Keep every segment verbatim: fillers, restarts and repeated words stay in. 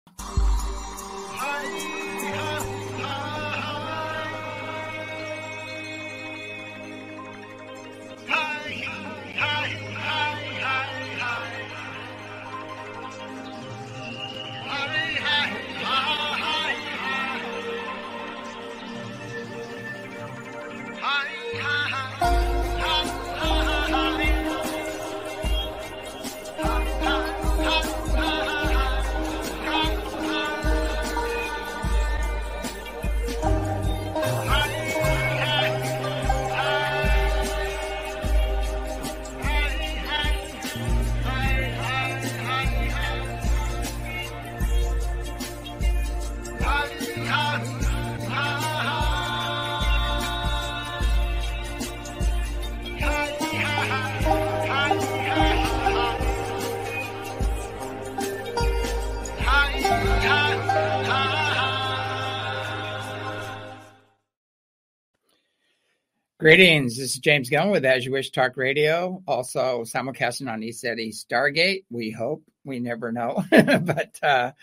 Greetings. This is James Gillen with As You Wish Talk Radio, also simulcasting on ECETI Stargate. We hope. We never know. but uh,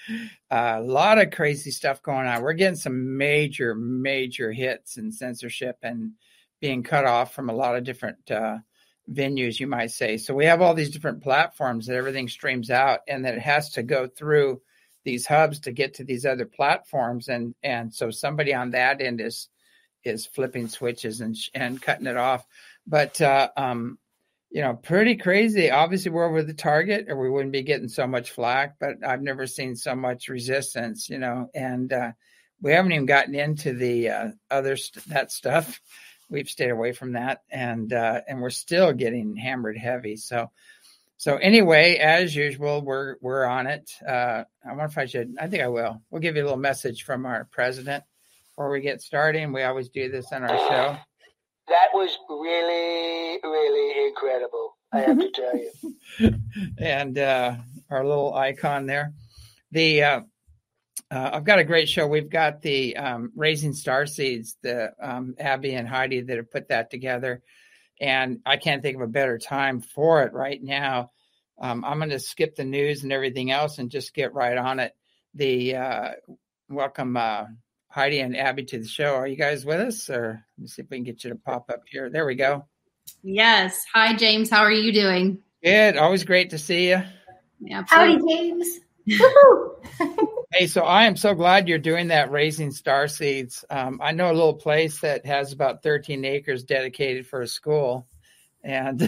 a lot of crazy stuff going on. We're getting some major, major hits and censorship and being cut off from a lot of different uh, venues, you might say. So we have all these different platforms that everything streams out, and that it has to go through these hubs to get to these other platforms. And, and so somebody on that end is is flipping switches and and cutting it off. But, uh, um, you know, pretty crazy. Obviously, we're over the target or we wouldn't be getting so much flack, but I've never seen so much resistance, you know, and uh, we haven't even gotten into the uh, other st- that stuff. We've stayed away from that, and uh, and we're still getting hammered heavy. So, so anyway, as usual, we're we're on it. Uh, I wonder if I should. I think I will. We'll give you a little message from our president before we get started. We always do this on our show. That was really, really incredible, I have to tell you. And uh, our little icon there. The uh, uh, I've got a great show. We've got the um, Raising Starseeds, the um, Abby and Heidi that have put that together. And I can't think of a better time for it right now. Um, I'm going to skip the news and everything else and just get right on it. The uh, welcome uh, Heidi and Abby to the show. Are you guys with us? Or let me see if we can get you to pop up here. There we go. Yes. Hi, James. How are you doing? Good. Always great to see you. Yeah, howdy, James. Hey, so I am so glad you're doing that Raising Starseeds. Um, I know a little place that has about thirteen acres dedicated for a school. And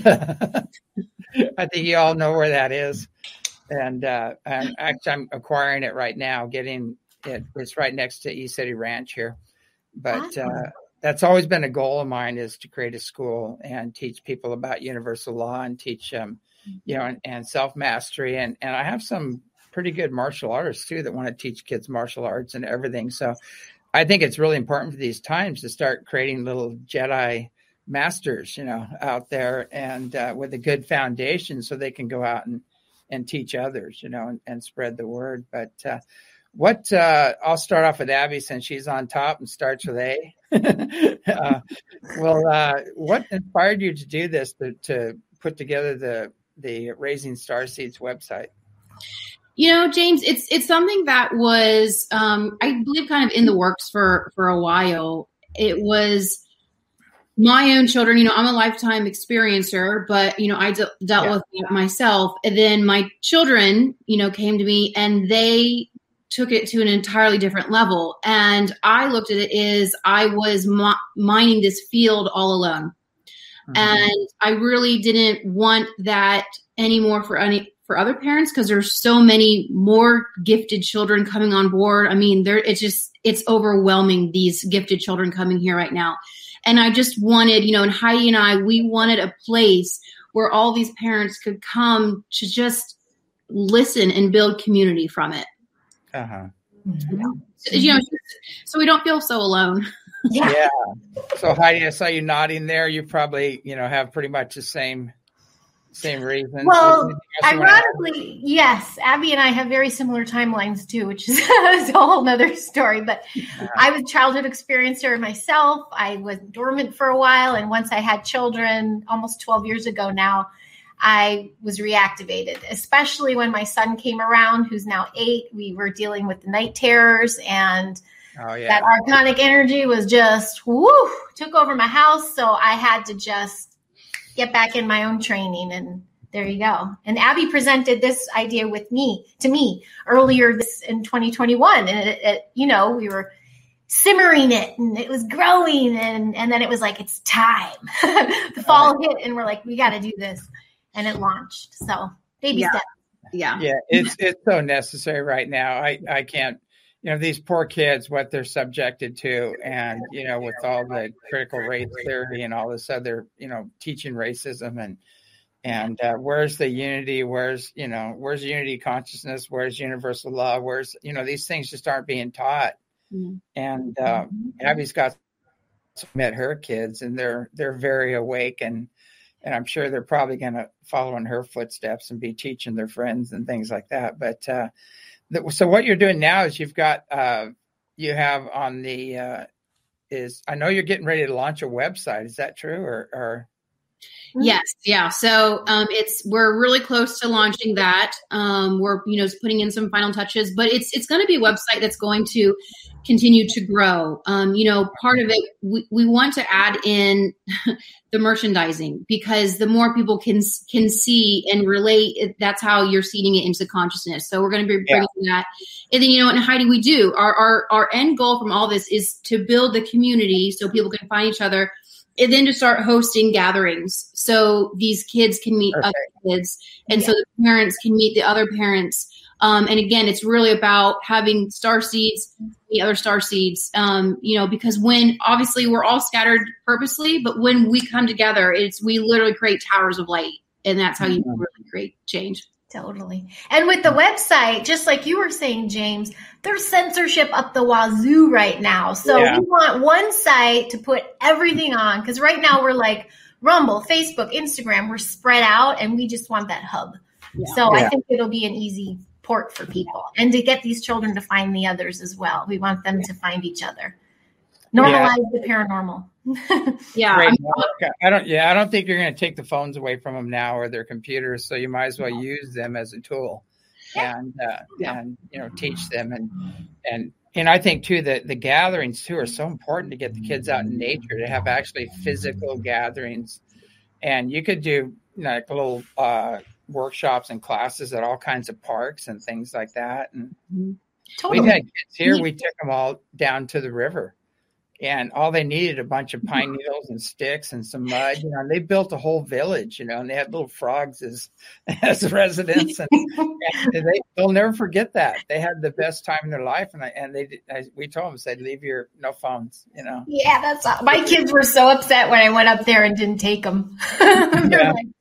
I think you all know where that is. And uh, I'm, actually, I'm acquiring it right now, getting it. It's right next to ECETI Ranch here. But uh, that's always been a goal of mine, is to create a school and teach people about universal law and teach them, um, you know, and, and self-mastery. And, and I have some pretty good martial artists, too, that want to teach kids martial arts and everything. So I think it's really important for these times to start creating little Jedi masters, you know, out there and uh, with a good foundation so they can go out and, and teach others, you know, and, and spread the word. But uh, what uh, I'll start off with Abby, since she's on top and starts with A. uh, well, uh, what inspired you to do this, to, to put together the the Raising Starseeds website? You know, James, it's it's something that was, um, I believe, kind of in the works for for a while. It was my own children. You know, I'm a lifetime experiencer, but, you know, I de- dealt yeah. with it myself. And then my children, you know, came to me and they took it to an entirely different level. And I looked at it as I was mi- mining this field all alone. Mm-hmm. And I really didn't want that anymore for any for other parents, because there's so many more gifted children coming on board. I mean, there it's just it's overwhelming, these gifted children coming here right now. And I just wanted, you know, and Heidi and I, we wanted a place where all these parents could come to just listen and build community from it. Uh-huh. Mm-hmm. So, you know, so we don't feel so alone. Yeah. yeah. So Heidi, I saw you nodding there. You probably, you know, have pretty much the same same reasons. Well, ironically, yes. Abby and I have very similar timelines too, which is a whole nother story. But uh-huh. I was a childhood experiencer myself. I was dormant for a while. And once I had children, almost twelve years ago now, I was reactivated, especially when my son came around, who's now eight. We were dealing with the night terrors, and oh, yeah. that archonic energy was just, woo, took over my house. So I had to just get back in my own training, and there you go. And Abby presented this idea with me, to me earlier this in twenty twenty-one. And it, it, you know, we were simmering it, and it was growing. And, and then it was like, it's time. The fall hit, and we're like, we got to do this. And it launched. So baby yeah. steps. Yeah. Yeah. It's, it's so necessary right now. I, I can't, you know, these poor kids, what they're subjected to, and, you know, with all the critical race theory and all this other, you know, teaching racism, and, and uh, where's the unity? Where's, you know, where's unity consciousness? Where's universal law? Where's, you know, these things just aren't being taught. Mm-hmm. And uh, Abby's got met her kids, and they're, they're very awake, and, and I'm sure they're probably going to follow in her footsteps and be teaching their friends and things like that. But uh, th- so what you're doing now is you've got, uh, you have on the, uh, is, I know you're getting ready to launch a website. Is that true? Or, or? Yes. Yeah. So um, it's, we're really close to launching that. Um, we're, you know, putting in some final touches, but it's, it's going to be a website that's going to continue to grow. Um, you know, part of it, we, we want to add in the merchandising, because the more people can, can see and relate, that's how you're seeding it into consciousness. So we're going to be bringing yeah. that. And then, you know, and Heidi, we do our, our, our end goal from all this is to build the community so people can find each other, and then to start hosting gatherings so these kids can meet okay. other kids, and yeah. so the parents can meet the other parents. Um, and again, it's really about having star seeds, the other star seeds, um, you know, because when obviously we're all scattered purposely, but when we come together, it's, we literally create towers of light, and that's how you really create change. Totally. And with the website, just like you were saying, James, there's censorship up the wazoo right now. So yeah. we want one site to put everything on, because right now we're like Rumble, Facebook, Instagram, we're spread out, and we just want that hub. Yeah. So yeah. I think it'll be an easy port for people, and to get these children to find the others as well. We want them to find each other. Normalize yeah. the paranormal. yeah. Great. I don't, yeah, I don't think you're going to take the phones away from them now, or their computers. So you might as well use them as a tool, and, uh, yeah. and, you know, teach them. And, and, and I think too, that the gatherings too are so important to get the kids out in nature, to have actually physical gatherings. And you could do, you know, like little, uh, workshops and classes at all kinds of parks and things like that. And totally. We've had kids here, we took them all down to the river, and all they needed a bunch of pine needles and sticks and some mud, you know, and they built a whole village, you know, and they had little frogs as, as residents, and, and they, they'll never forget that. They had the best time in their life. And I, and they, I, we told them, said, leave your, no phones, you know? Yeah, that's all. My kids were so upset when I went up there and didn't take them. Yeah. Like,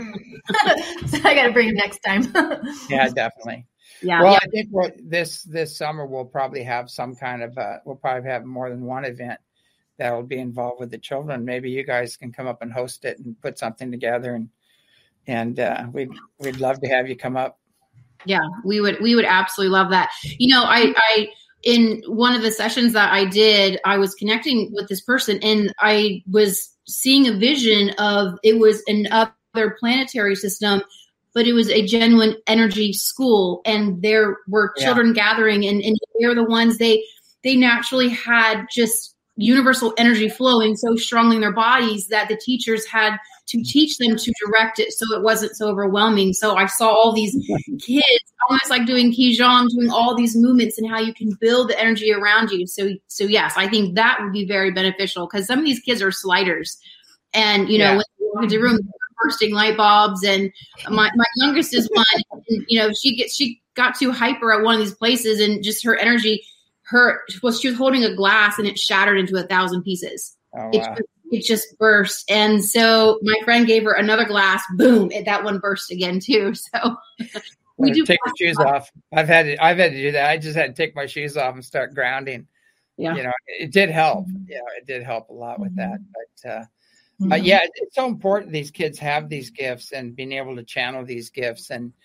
so I got to bring them next time. Yeah, definitely. Yeah. Well, yeah. I think what this this summer we'll probably have some kind of uh, we'll probably have more than one event that will be involved with the children. Maybe you guys can come up and host it and put something together, and and uh, we'd we'd love to have you come up. Yeah, we would we would absolutely love that. You know, I I in one of the sessions that I did, I was connecting with this person, and I was seeing a vision of, it was an other planetary system, but it was a genuine energy school, and there were children yeah. gathering, and, and they're the ones, they, they naturally had just universal energy flowing so strongly in their bodies that the teachers had to teach them to direct it so it wasn't so overwhelming. So I saw all these kids almost like doing Qigong, doing all these movements, and how you can build the energy around you. So, so yes, I think that would be very beneficial, because some of these kids are sliders, and, you know, yeah. when you walk into the room, bursting light bulbs. And my, my youngest is one, and, you know, she gets, she got too hyper at one of these places, and just her energy, her, well, she was holding a glass and it shattered into a thousand pieces. Oh, it, wow. just, it just burst. And so my friend gave her another glass, boom, and that one burst again too. So we do take your shoes off. I've had to, I've had to do that. I just had to take my shoes off and start grounding. Yeah. You know, it, it did help. Yeah, it did help a lot with that. But, uh, But yeah, it's so important these kids have these gifts, and being able to channel these gifts. And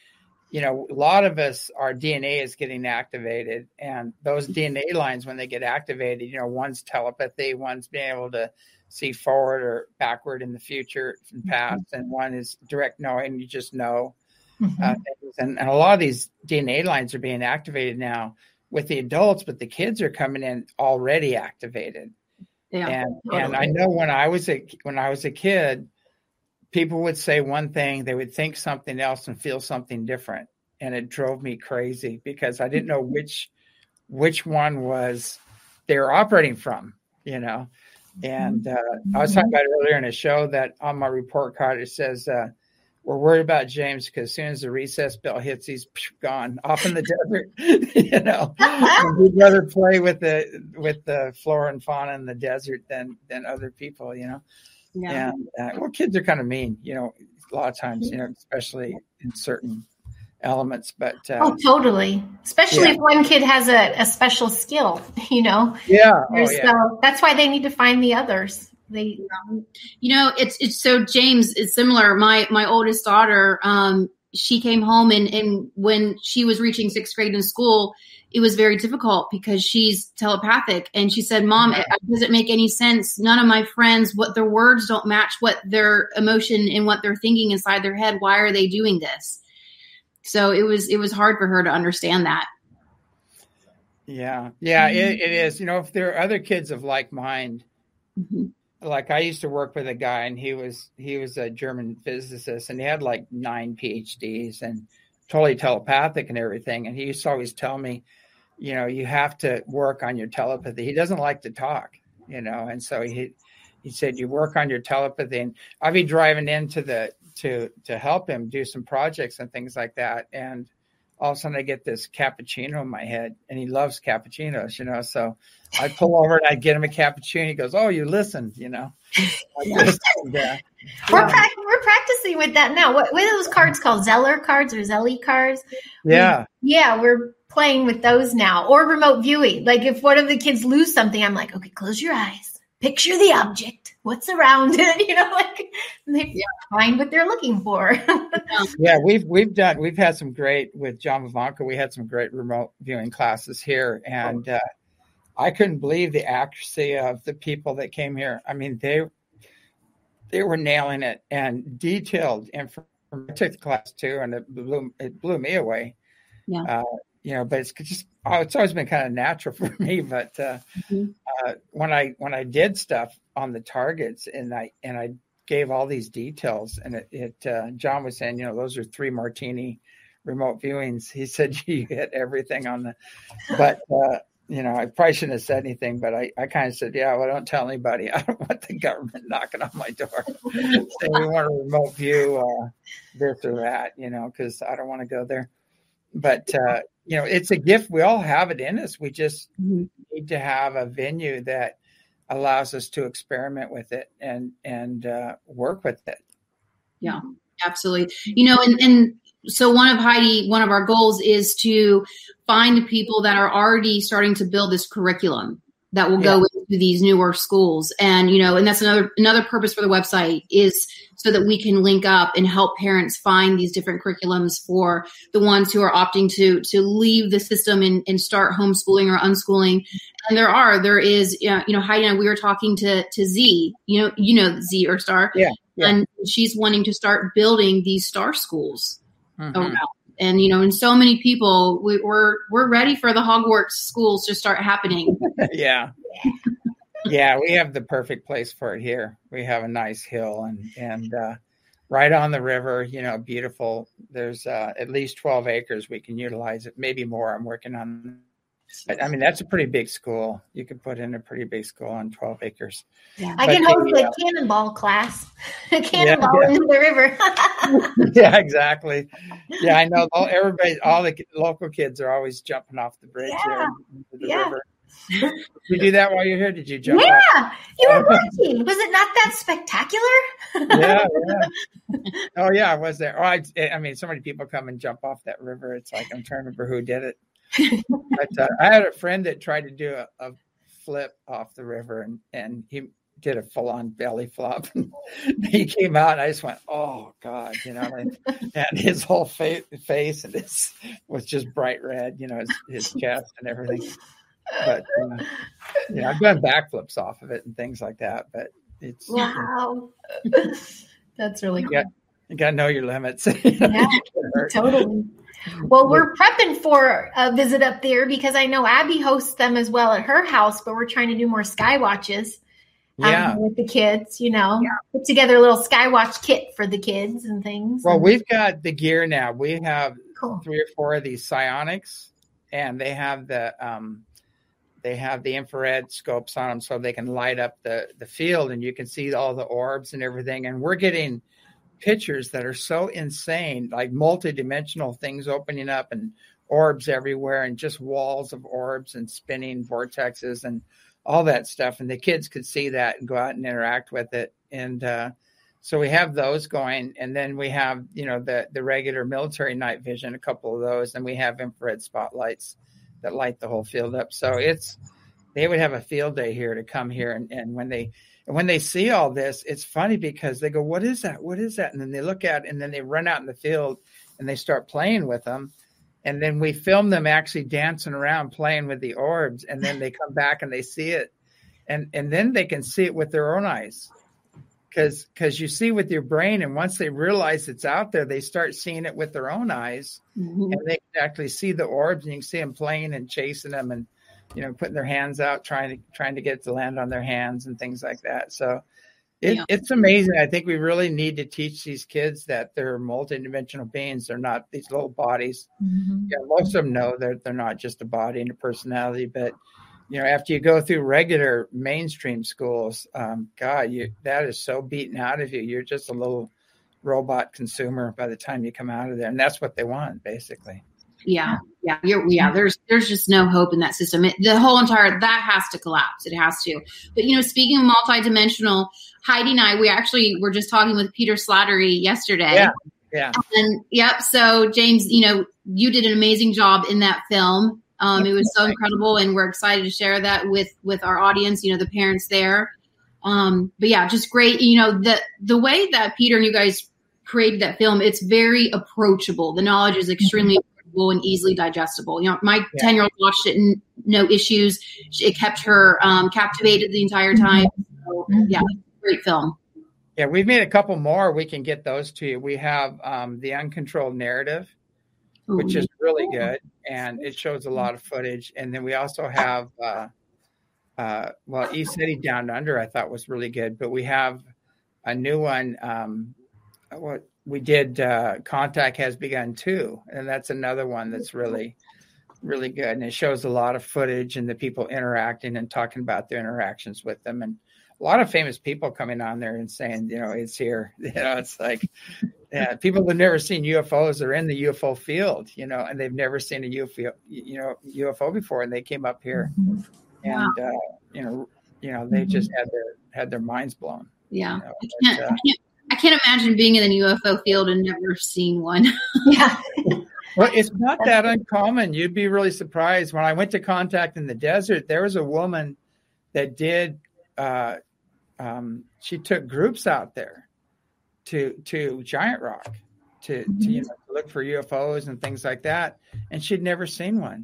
you know, a lot of us, our D N A is getting activated, and those D N A lines, when they get activated, you know, one's telepathy, one's being able to see forward or backward in the future and past, and one is direct knowing. You just know. Mm-hmm. Uh, and, and a lot of these D N A lines are being activated now with the adults, but the kids are coming in already activated. Yeah, and totally. And I know when I was a when I was a kid, people would say one thing, they would think something else and feel something different, and it drove me crazy because I didn't know which which one was they were operating from, you know. And uh, I was talking about it earlier in a show that on my report card it says uh, we're worried about James because as soon as the recess bell hits, he's gone off in the desert. You know, we'd rather play with the with the flora and fauna in the desert than than other people. You know, yeah. And uh, well, kids are kind of mean. You know, a lot of times. You know, especially in certain elements. But uh, oh, totally. Especially yeah. if one kid has a, a special skill. You know. Yeah. Oh, yeah. So that's why they need to find the others. They, um, you know, it's it's so James is similar. My my oldest daughter, um, she came home and and when she was reaching sixth grade in school, it was very difficult because she's telepathic, and she said, "Mom, it, it doesn't make any sense. None of my friends, what their words don't match what their emotion and what they're thinking inside their head. Why are they doing this?" So it was it was hard for her to understand that. Yeah, yeah, mm-hmm. it, it is. You know, if there are other kids of like mind. Mm-hmm. Like I used to work with a guy, and he was he was a German physicist, and he had like nine P H Ds and totally telepathic and everything. And he used to always tell me, you know, you have to work on your telepathy. He doesn't like to talk, you know, and so he he said you work on your telepathy. And I'd be driving into the to to help him do some projects and things like that, and all of a sudden I get this cappuccino in my head, and he loves cappuccinos, you know. So I pull over and I get him a cappuccino. He goes, "Oh, you listened," you know. Yeah. Yeah. We're, pra- we're practicing with that now. What, what are those cards called? Zeller cards or Zelly cards? Yeah. We, yeah, we're playing with those now. Or remote viewing. Like if one of the kids lose something, I'm like, okay, close your eyes. Picture the object. What's around it? You know, like they yeah. find what they're looking for. Yeah, we've we've done we've had some great with John Vivanco. We had some great remote viewing classes here, and uh, I couldn't believe the accuracy of the people that came here. I mean, they they were nailing it and detailed information. I took the class too, and it blew it blew me away. Yeah. Uh, you know, but it's just oh, it's always been kind of natural for me. But uh, mm-hmm. uh, when I when I did stuff on the targets, and I and I gave all these details, and it, it uh, John was saying, you know, those are three martini remote viewings. He said you hit everything on the, but uh, you know, I probably shouldn't have said anything, but I, I kind of said, yeah, well, don't tell anybody. I don't want the government knocking on my door saying we want a remote view uh, this or that, you know, because I don't want to go there. But uh, you know, it's a gift. We all have it in us. We just mm-hmm. need to have a venue that allows us to experiment with it and and uh, work with it. Yeah, absolutely. You know, and, and so one of Heidi, one of our goals is to find people that are already starting to build this curriculum that will go yeah. into these newer schools. And, you know, and that's another, another purpose for the website is so that we can link up and help parents find these different curriculums for the ones who are opting to, to leave the system and, and start homeschooling or unschooling. And there are, there is, you know, Heidi and I, we were talking to, to Z, you know, you know, Z or Star, yeah, yeah. and she's wanting to start building these star schools mm-hmm. around. And, you know, and so many people, we, we're we're ready for the Hogwarts schools to start happening. yeah. Yeah, we have the perfect place for it here. We have a nice hill and, and uh, right on the river, you know, beautiful. There's uh, at least twelve acres. We can utilize it, maybe more. I'm working on But, I mean, that's a pretty big school. You could put in a pretty big school on twelve acres. Yeah. I can host a cannonball class. A cannonball yeah, yeah. into the river. Yeah, exactly. Yeah, I know. All, everybody, all the local kids are always jumping off the bridge yeah. there into the yeah. river. Did you do that while you're here? Did you jump Yeah, off? You were watching. Was it not that spectacular? yeah, yeah. Oh, yeah, I was there. Oh, I, I mean, so many people come and jump off that river. It's like, I'm trying to remember who did it. But uh, I had a friend that tried to do a, a flip off the river, and, and he did a full on belly flop. He came out and I just went, oh God, you know, and, and his whole face, face and his was just bright red, you know, his, his chest and everything. But, uh, you know, I've done backflips off of it and things like that, but it's. Wow. That's really cool. You got, you got to know your limits. Yeah, totally. Well, we're prepping for a visit up there because I know Abby hosts them as well at her house, but we're trying to do more Skywatches um, yeah. with the kids, you know, yeah. put together a little Skywatch kit for the kids and things. Well, and- we've got the gear now. We have cool. three or four of these psionics, and they have the um, they have the infrared scopes on them so they can light up the, the field and you can see all the orbs and everything. And we're getting pictures that are so insane, like multi-dimensional things opening up and orbs everywhere and just walls of orbs and spinning vortexes and all that stuff. And the kids could see that and go out and interact with it. And uh, so we have those going. And then we have, you know, the, the regular military night vision, a couple of those. And we have infrared spotlights that light the whole field up. So it's, they would have a field day here to come here. And, and when they, And when they see all this, it's funny because they go, what is that? What is that? And then they look at it and then they run out in the field and they start playing with them. And then we film them actually dancing around playing with the orbs. And then they come back and they see it. And, and then they can see it with their own eyes. Because because you see with your brain. And once they realize it's out there, they start seeing it with their own eyes. Mm-hmm. And they can actually see the orbs and you can see them playing and chasing them and, you know, putting their hands out, trying to trying to get it to land on their hands and things like that. So it, yeah. it's amazing. I think we really need to teach these kids that they're multidimensional beings. They're not these little bodies. Mm-hmm. Yeah, most of them know that they're not just a body and a personality. But, you know, after you go through regular mainstream schools, um, God, you that is so beaten out of you. You're just a little robot consumer by the time you come out of there. And that's what they want, basically. Yeah, yeah, you're, yeah. There's there's just no hope in that system. It, the whole entire that has to collapse. It has to. But you know, speaking of multidimensional, Heidi and I, we actually were just talking with Peter Slattery yesterday. Yeah, yeah. And yep. So James, you know, you did an amazing job in that film. Um, it was so incredible, and we're excited to share that with with our audience. You know, the parents there. Um, but yeah, just great. You know, the the way that Peter and you guys created that film, it's very approachable. The knowledge is extremely and easily digestible. You know, my ten year old watched it and no issues. It kept her um, captivated the entire time. So, yeah, great film. Yeah, we've made a couple more. We can get those to you. We have um, The Uncontrolled Narrative, Ooh. which is really good. And it shows a lot of footage. And then we also have, uh, uh, well, E-City Down Under, I thought was really good. But we have a new one. Um, what we did, uh, Contact Has Begun Too. And that's another one that's really, really good. And it shows a lot of footage and the people interacting and talking about their interactions with them. And a lot of famous people coming on there and saying, you know, it's here. You know, it's like, yeah, people have never seen U F Os are in the U F O field, you know, and they've never seen a U F O, you know, U F O before. And they came up here mm-hmm. and, wow. uh, you know, you know, they mm-hmm. just had their, had their minds blown. Yeah. You know, I, can't, but, uh, I can't. I can't imagine being in the U F O field and never seen one. Yeah. Well, it's not that uncommon. You'd be really surprised. When I went to Contact in the Desert, there was a woman that did, uh, um, she took groups out there to to Giant Rock to, mm-hmm. to you know to look for U F Os and things like that. And she'd never seen one.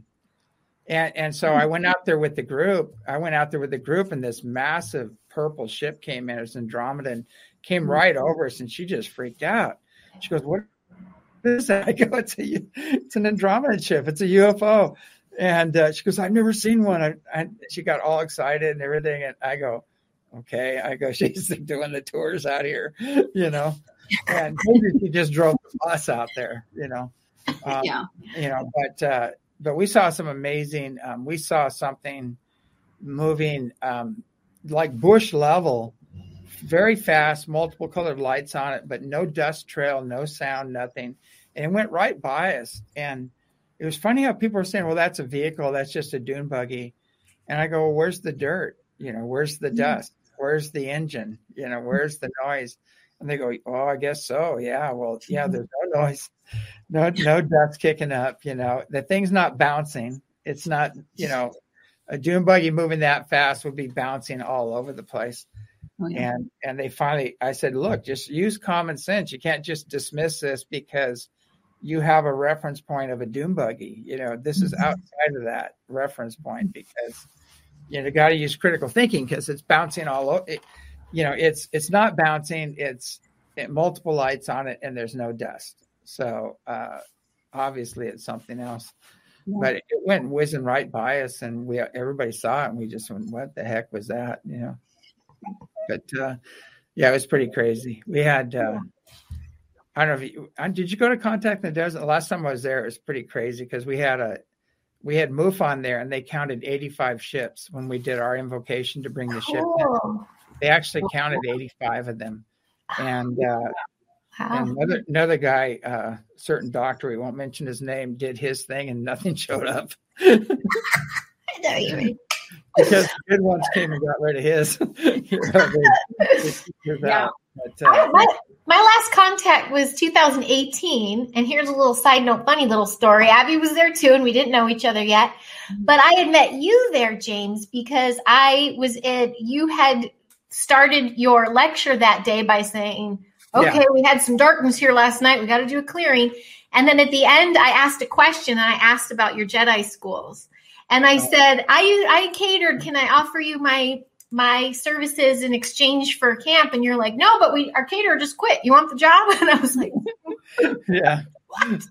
And and so I went out there with the group. I went out there with the group and this massive purple ship came in. It was Andromeda and came right over us, and she just freaked out. She goes, "What is that?" I go, "It's a, it's an Andromeda ship. It's a U F O." And uh, she goes, "I've never seen one." I, I, she got all excited and everything. And I go, "Okay." I go, "She's doing the tours out here, you know." And maybe she just drove the bus out there, you know. Um, yeah. You know, but uh, but we saw some amazing. Um, we saw something moving um, like bush level. Very fast, multiple colored lights on it, but no dust trail, no sound, nothing. And it went right by us. And it was funny how people were saying, well, that's a vehicle. That's just a dune buggy. And I go, well, where's the dirt? You know, where's the dust? Where's the engine? You know, where's the noise? And they go, oh, I guess so. Yeah. Well, yeah, there's no noise, no, no dust kicking up. You know, the thing's not bouncing. It's not, you know, a dune buggy moving that fast would be bouncing all over the place. Oh, yeah. And and they finally, I said, look, just use common sense. You can't just dismiss this because you have a reference point of a dune buggy. You know, this is outside of that reference point because, you know, you got to use critical thinking because it's bouncing all over. It, you know, it's it's not bouncing. It's it, multiple lights on it and there's no dust. So uh, obviously it's something else. Yeah. But it went whizzing right by us, and we everybody saw it, and we just went, "What the heck was that?" You know. But uh, yeah, it was pretty crazy. We had, uh, I don't know if you did. You go to Contact in the Desert? The last time I was there, it was pretty crazy because we had a we had MUFON there, and they counted eighty-five ships when we did our invocation to bring the ship in. They actually counted eighty-five of them, and. Uh, And another another guy, uh, certain doctor, we won't mention his name, did his thing and nothing showed up. I know you mean. Because the good ones came and got rid of his. you know, they, they yeah. but, uh, my, my last contact was two thousand eighteen, and here's a little side note, funny little story. Abby was there too, and we didn't know each other yet. But I had met you there, James, because I was at, you had started your lecture that day by saying, okay, yeah. we had some darkness here last night. We got to do a clearing. And then at the end, I asked a question, and I asked about your Jedi schools. And I said, I I catered. Can I offer you my my services in exchange for camp? And you're like, no, but we our caterer just quit. You want the job? And I was like, yeah. What?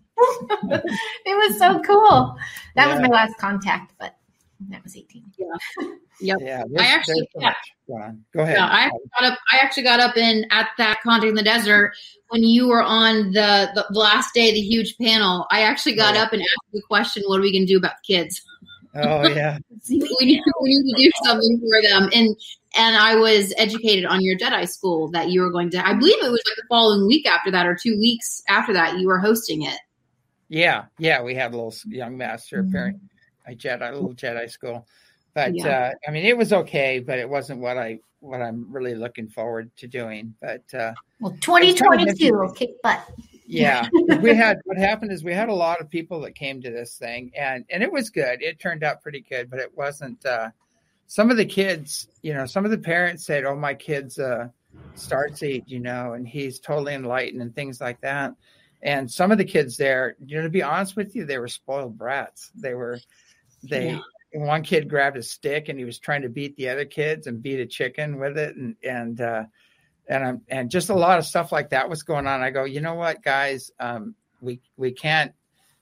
It was so cool. That yeah. was my last contact, but that was eighteen. Yeah. Yep. Yeah. I actually yeah. Go on. Go ahead. Yeah, I got up. I actually got up in at that Contact in the Desert when you were on the, the last day of the huge panel. I actually got oh. up and asked the question, "What are we going to do about the kids?" Oh yeah, we need we need to do something for them. And and I was educated on your Jedi school that you were going to. I believe it was like the following week after that, or two weeks after that, you were hosting it. Yeah, yeah, we had a little young master, mm-hmm. a Jedi, a little Jedi school. But yeah. uh, I mean, it was okay, but it wasn't what I what I'm really looking forward to doing. But uh, well, twenty twenty-two will kick butt. Yeah, we had what happened is we had a lot of people that came to this thing, and and it was good. It turned out pretty good, but it wasn't. Uh, some of the kids, you know, some of the parents said, "Oh, my kid's uh, starseed, you know, and he's totally enlightened and things like that." And some of the kids there, you know, to be honest with you, they were spoiled brats. They were they. Yeah. One kid grabbed a stick and he was trying to beat the other kids and beat a chicken with it. And, and, uh, and, um, and just a lot of stuff like that was going on. I go, you know what, guys, um, we, we can't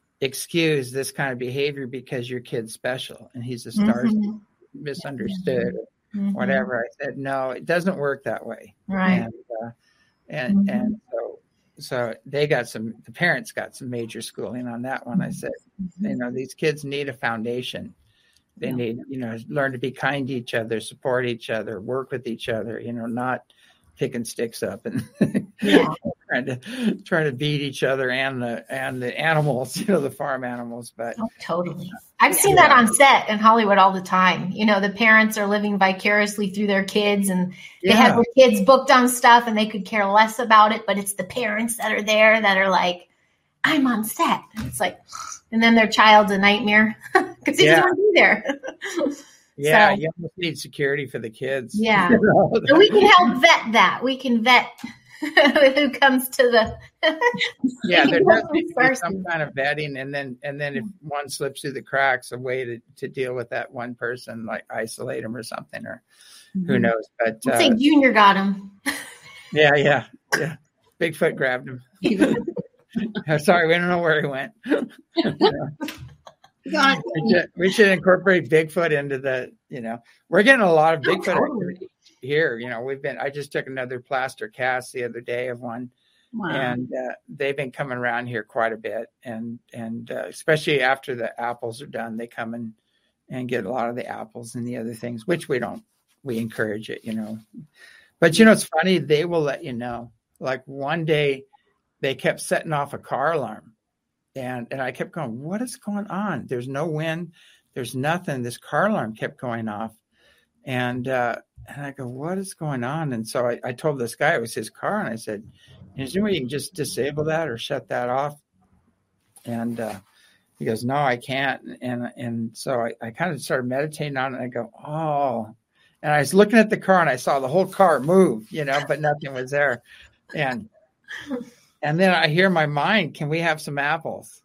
excuse this kind of behavior because your kid's special and he's a star mm-hmm. misunderstood mm-hmm. or whatever. I said, no, it doesn't work that way. Right. And, uh, and, mm-hmm. and so, so they got some, the parents got some major schooling on that one. I said, mm-hmm. you know, these kids need a foundation. They yeah. need, you know, learn to be kind to each other, support each other, work with each other, you know, not picking sticks up and yeah. trying to trying to beat each other and the and the animals, you know, the farm animals. But oh, totally. I've seen yeah. that on set in Hollywood all the time. You know, the parents are living vicariously through their kids and they yeah. have their kids booked on stuff and they could care less about it, but it's the parents that are there that are like, I'm on set. And it's like, and then their child's a nightmare because he yeah. doesn't want to be there. Yeah, so, you almost need security for the kids. Yeah. So we can help vet that. We can vet who comes to the yeah, there does need to be some kind of vetting, and then and then if one slips through the cracks, a way to, to deal with that one person, like isolate them or something, or mm-hmm. who knows. But I think uh, Junior got him. Yeah, yeah, yeah. Bigfoot grabbed him. Sorry, we don't know where he went. Yeah. we, should, we should incorporate Bigfoot into the, you know, we're getting a lot of Bigfoot activity here. You know, we've been, I just took another plaster cast the other day of one. Wow. And uh, they've been coming around here quite a bit. And, and uh, especially after the apples are done, they come and, and get a lot of the apples and the other things, which we don't, we encourage it, you know. But, you know, it's funny. They will let you know. Like one day they kept setting off a car alarm. And and I kept going, what is going on? There's no wind. There's nothing. This car alarm kept going off. And uh, and I go, what is going on? And so I, I told this guy it was his car. And I said, is there any way you can just disable that or shut that off? And uh, he goes, no, I can't. And and so I, I kind of started meditating on it. And I go, oh. And I was looking at the car and I saw the whole car move, you know, but nothing was there. And and then I hear my mind, can we have some apples?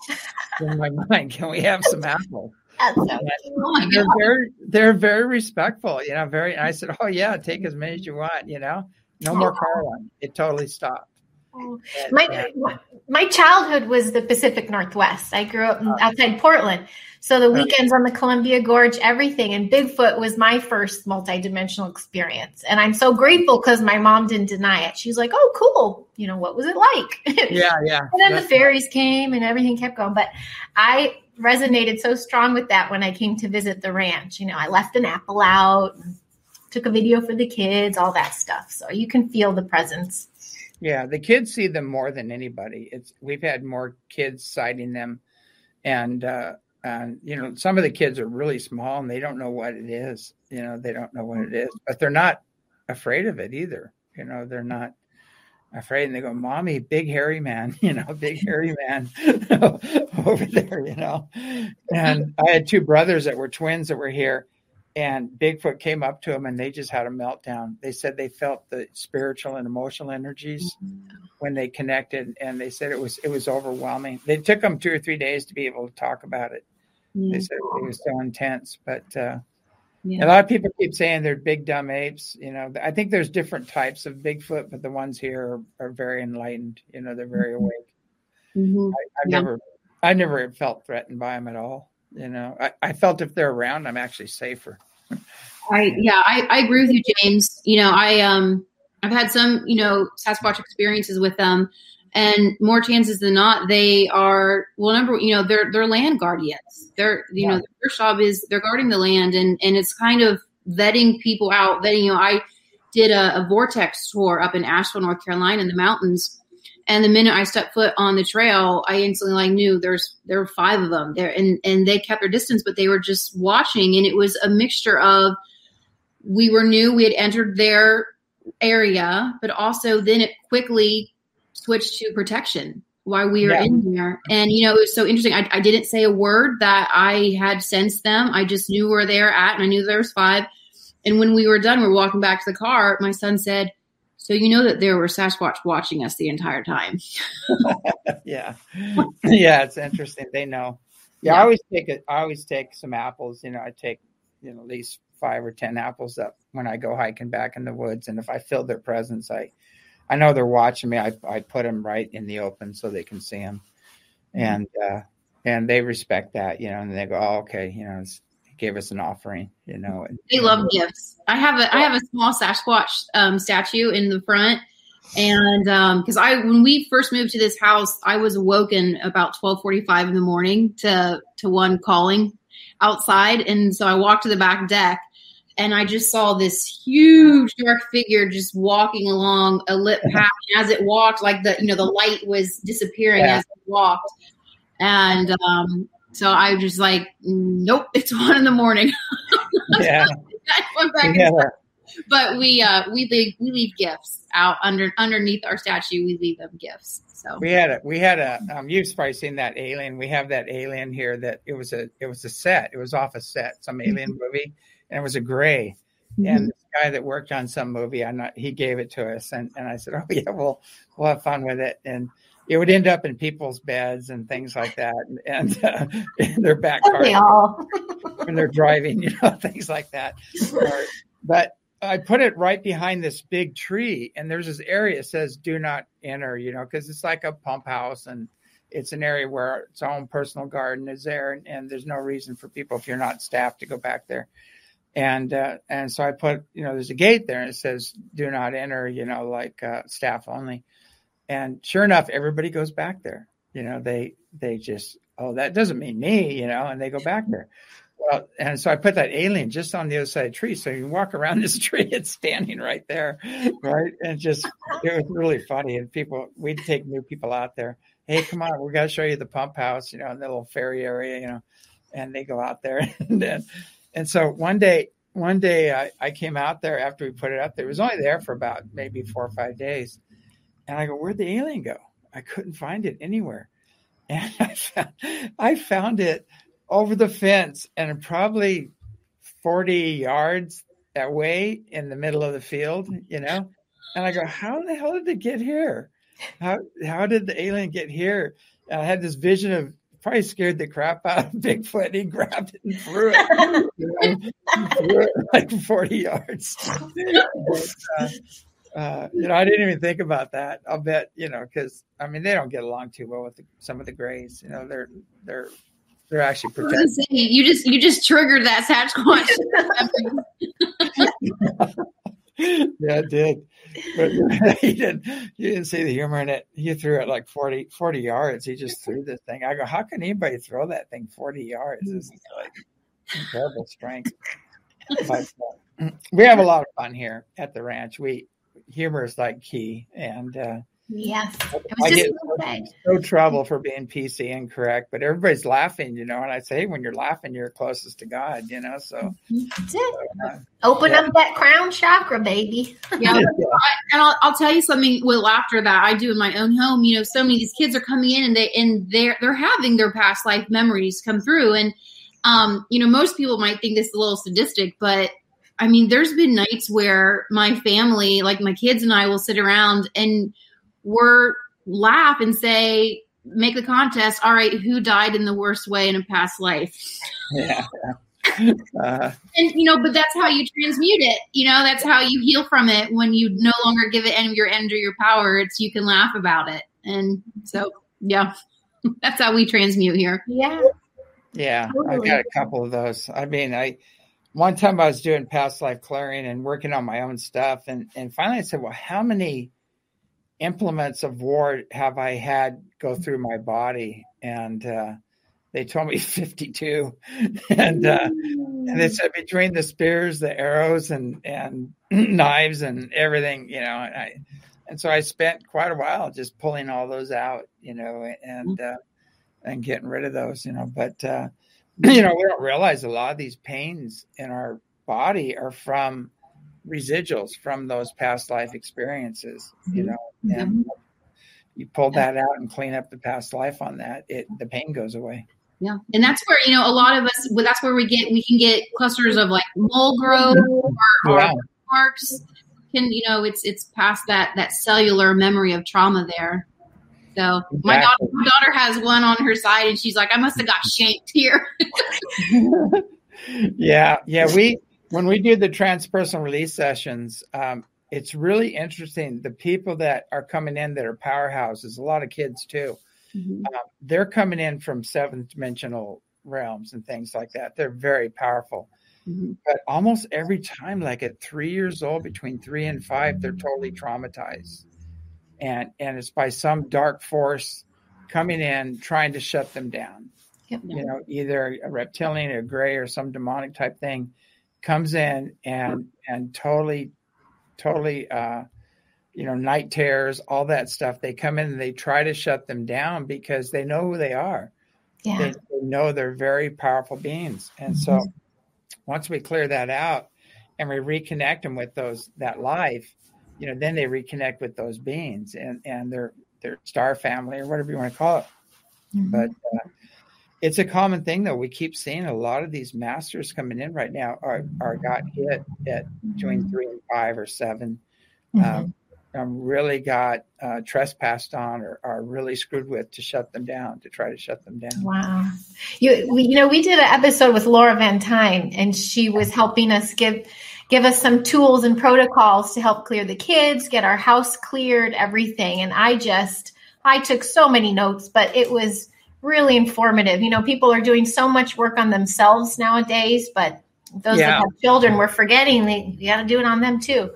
In my mind, can we have some apples? That's so and they're very they're very respectful, you know, very and I said, oh yeah, take as many as you want, you know. No more car line. It totally stopped. My my childhood was the Pacific Northwest. I grew up outside Portland. So the weekends on the Columbia Gorge, everything. And Bigfoot was my first multidimensional experience. And I'm so grateful because my mom didn't deny it. She was like, oh, cool. You know, what was it like? Yeah, yeah. And then the fairies came and everything kept going. But I resonated so strong with that when I came to visit the ranch. You know, I left an apple out, and took a video for the kids, all that stuff. So you can feel the presence. Yeah, the kids see them more than anybody. It's we've had more kids sighting them, and uh, and you know some of the kids are really small and they don't know what it is. You know, they don't know what it is, but they're not afraid of it either. You know, they're not afraid, and they go, "Mommy, big hairy man," you know, big hairy man over there. You know, and I had two brothers that were twins that were here. And Bigfoot came up to them and they just had a meltdown. They said they felt the spiritual and emotional energies when they connected. And they said it was it was overwhelming. They took them two or three days to be able to talk about it. Yeah. They said it was so intense. But uh, yeah. A lot of people keep saying they're big, dumb apes. You know, I think there's different types of Bigfoot, but the ones here are, are very enlightened. You know, they're very awake. Mm-hmm. I, I've yeah. never, I never felt threatened by them at all. You know, I, I felt if they're around, I'm actually safer. I yeah, I, I agree with you, James. You know, I um I've had some, you know, Sasquatch experiences with them, and more chances than not, they are well number you know, they're they're land guardians. They're you yeah. know, their job is they're guarding the land, and and it's kind of vetting people out, vetting, you know, I did a, a vortex tour up in Asheville, North Carolina in the mountains. And the minute I stepped foot on the trail, I instantly like knew there's there were five of them there, and and they kept their distance, but they were just watching, and it was a mixture of we were new, we had entered their area, but also then it quickly switched to protection while we were yeah. in there, and you know it was so interesting. I, I didn't say a word that I had sensed them. I just knew where they were at, and I knew there was five. And when we were done, we were walking back to the car. My son said, so you know that there were Sasquatch watching us the entire time. yeah. Yeah, it's interesting. They know. Yeah, yeah. I always take it. I always take some apples. You know, I take, you know, at least five or ten apples up when I go hiking back in the woods. And if I feel their presence, I I know they're watching me. I, I put them right in the open so they can see them. And uh, and they respect that, you know, and they go, oh, okay, you know, it's, gave us an offering, you know. And, they love gifts. I have a I have a small Sasquatch um, statue in the front, and because um, I when we first moved to this house, I was awoken about twelve forty-five in the morning to to one calling outside, and so I walked to the back deck, and I just saw this huge dark figure just walking along a lit path. And as it walked, like the you know the light was disappearing yeah. as it walked, and um. So I was just like, nope, it's one in the morning. Yeah. I went back yeah. and but we uh, we leave we leave gifts out under underneath our statue. We leave them gifts. So we had a we had a um, you've probably seen that alien. We have that alien here that it was a it was a set. It was off a set, some alien mm-hmm. movie, and it was a gray. Mm-hmm. And this guy that worked on some movie, I'm not. He gave it to us, and, and I said, oh yeah, we'll we'll have fun with it. And it would end up in people's beds and things like that, and, and uh, in their back car when they're driving, you know, things like that. But I put it right behind this big tree, and there's this area that says "Do not enter," you know, because it's like a pump house, and it's an area where its own personal garden is there, and, and there's no reason for people, if you're not staff, to go back there. And uh, and so I put, you know, there's a gate there, and it says "Do not enter," you know, like uh, staff only. And sure enough, everybody goes back there. You know, they they just, oh, that doesn't mean me, you know, and they go back there. Well, and so I put that alien just on the other side of the tree. So you walk around this tree, it's standing right there, right? And just, it was really funny. And people, we'd take new people out there. Hey, come on, we got to show you the pump house, you know, in the little ferry area, you know, and they go out there. And then, and so one day, one day I, I came out there after we put it up there. It was only there for about maybe four or five days. And I go, where'd the alien go? I couldn't find it anywhere. And I found, I found it over the fence and probably forty yards away in the middle of the field, you know, and I go, how the hell did it get here? How how did the alien get here? And I had this vision of probably scared the crap out of Bigfoot. And he grabbed it and threw it, you know, he threw it like forty yards. But, uh, uh, you know, I didn't even think about that. I'll bet, you know, because I mean, they don't get along too well with the, some of the Greys. You know, they're they're they're actually protected. Say, you just you just triggered that Sasquatch. Yeah, it did. But he didn't. You didn't see the humor in it. He threw it like forty, forty yards. He just threw this thing. I go, how can anybody throw that thing forty yards? This is like incredible strength. But, uh, we have a lot of fun here at the ranch. We humor is like key, and uh, yes, I was I just get gonna say. no trouble for being P C incorrect, but everybody's laughing, you know. And I say, hey, when you're laughing, you're closest to God, you know. So That's it. uh, Open yeah. up that crown chakra, baby. Yeah, and I'll, I'll tell you something with laughter that I do in my own home. You know, so many of these kids are coming in and they and they're they're having their past life memories come through, and um, you know, most people might think this is a little sadistic, but I mean, there's been nights where my family, like my kids and I, will sit around and we're laugh and say, make the contest. All right, who died in the worst way in a past life? yeah. Uh, And, you know, but that's how you transmute it. You know, that's how you heal from it when you no longer give it any of your energy or your power. It's you can laugh about it. And so, yeah, that's how we transmute here. Yeah. Yeah, Totally. I've got a couple of those. I mean, I one time I was doing past life clearing and working on my own stuff, and and finally I said, well, how many implements of war have I had go through my body? And uh, they told me fifty-two, and uh, and they said between the spears, the arrows, and and knives and everything, you know, and I and so I spent quite a while just pulling all those out, you know, and uh, and getting rid of those, you know, but. Uh, You know, we don't realize a lot of these pains in our body are from residuals from those past life experiences, you know, and you pull that out and clean up the past life on that, it the pain goes away. Yeah. And that's where, you know, a lot of us, well, that's where we get, we can get clusters of like mole growth or, or Yeah. marks. Can, you know, it's, it's past that, that cellular memory of trauma there. So my daughter, Exactly. my daughter has one on her side and she's like, I must have got shanked here. yeah. Yeah. We, when we do the transpersonal release sessions, um, it's really interesting. The people that are coming in that are powerhouses, a lot of kids too, Mm-hmm. uh, they're coming in from seventh dimensional realms and things like that. They're very powerful. Mm-hmm. But almost every time, like at three years old, between three and five, they're totally traumatized. And and it's by some dark force coming in, trying to shut them down. Yep. You know, either a reptilian or gray or some demonic type thing comes in and and totally, totally, uh, you know, night terrors, all that stuff. They come in and they try to shut them down because they know who they are. Yeah. They, they know they're very powerful beings. And Mm-hmm. so once we clear that out and we reconnect them with those that life, you know, then they reconnect with those beings and, and their their star family or whatever you want to call it. Mm-hmm. But uh, it's a common thing, though. We keep seeing a lot of these masters coming in right now are, are got hit at between three and five or seven. Mhm. Um, um, really got uh, trespassed on or are really screwed with to shut them down, to try to shut them down. Wow. You, we, you know, we did an episode with Laura Van Tyne, and she was helping us give give us some tools and protocols to help clear the kids, get our house cleared, everything. And I just, I took so many notes, but it was really informative. You know, people are doing so much work on themselves nowadays, but those Yeah. that have children, we're forgetting they you got to do it on them too.